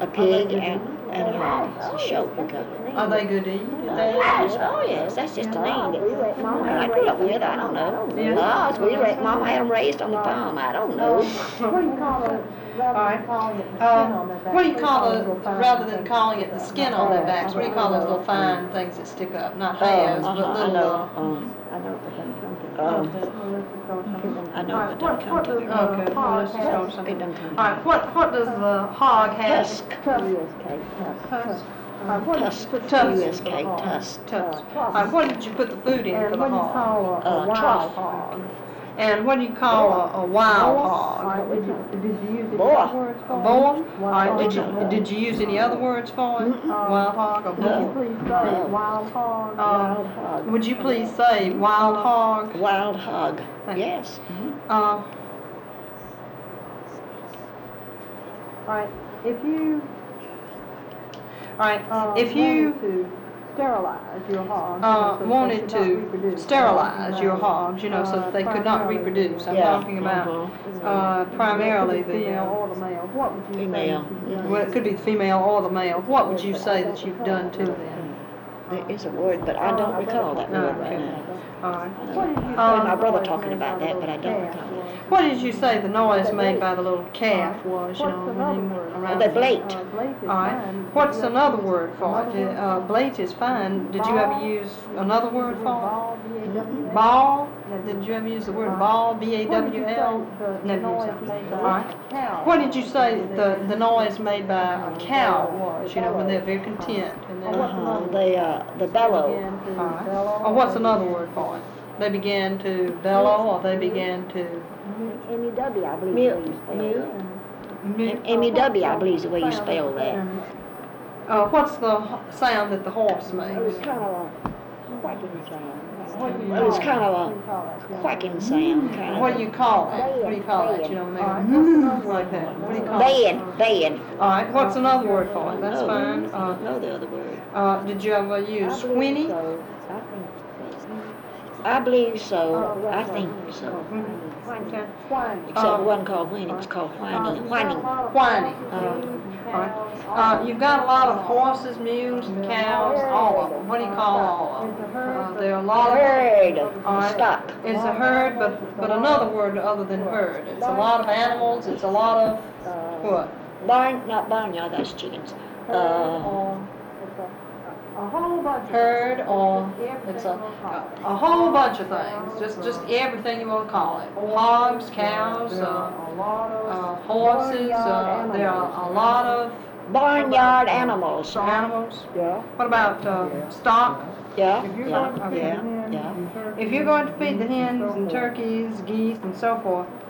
a pig and a hog. It's a show we got. Are they good to eat? Oh yes, that's just a name that I grew up with. I don't know. Yeah. Mama had them raised on the farm. I don't know. What do you call it? All right. What do you call it, rather than calling it the skin on their backs, what do you call those little fine things that stick up? Not hairs, but I little, know. I know what they come to. I know what they come to. okay, well, let's just go to It something. doesn't come All right, what does the hog have? Tusk. Tusk. Tusk. Tusk. T-U-S-K. Tusk. Tusk. All right, what did you put the food in for the hog? Trough. And what do you call a wild hog? Did you use any Boar. other words A for it? boar? All right, Wild did you use any other words for it? Wild hog or Would you boar? please say wild hog? Wild hog. Would you please say wild hog? Wild hog. Thank you. Yes. Uh, Right, if you, all right, if you wanted to sterilize your hogs, so wanted they could not to reproduce, sterilize your hogs, you know, so that they could not reproduce. I'm Yeah. talking about primarily the female the, or the male, what would you Female. say? well, it could be the female or the male. What would you say that you've done to them? There is a word, but I don't recall that word right now. All right. What did you say I heard my the brother noise talking made about by that, the but I don't calf recall it. was? What did you say the noise made by the little calf was, you know, What's when another he word? around? They blate. Blate is All right. fine. What's another word for it? Blate is fine. Did you ever use another word for Ball, it? B-A-W-L? Ball? Did you ever use the word ball? B-A-W-L? What did you say the Never noise used that. made by All right. a cow? What did you say the noise made by a cow was, you know, when they're very content? And then, The bellow. Began to all right. bellow. Or what's another word for it? They began to bellow, or they began to M-E-W, I believe Mew. is the way you spell it. mew. M-E-W, I believe is the way you spell that. What's the sound that the horse makes? It was kind of a quacking sound. What do you It was call kind it? of What do you a call it? quacking sound, kind of. What do you call it? What do you call it? You know, when they All right, go, what's another like word? that. What do you call it? Baying. All right, what's another word for it? That's No, fine. I don't know the other word. Did you ever use I believe whinny? so. I believe so. I think so. Okay. Whining. Except it wasn't called whinny, it was called whining. Whining. Whining. You've got a lot of horses, mules, and cows, all of them. What do you call all of them? There are a lot of Herd All of right. stock. It's a herd, but another word other than herd. It's a lot of animals. It's a lot of what? Not barnyard, that's chickens. A whole bunch of Herd, or it's a whole bunch of things. Just everything you want to call it. Hogs, cows, horses. There are a lot of Barnyard animals. animals. Yeah. What about stock? Yeah. If you're Yeah. going to feed Yeah. hens Yeah. and turkeys, If you're going to feed the hens and turkeys, geese, and so forth,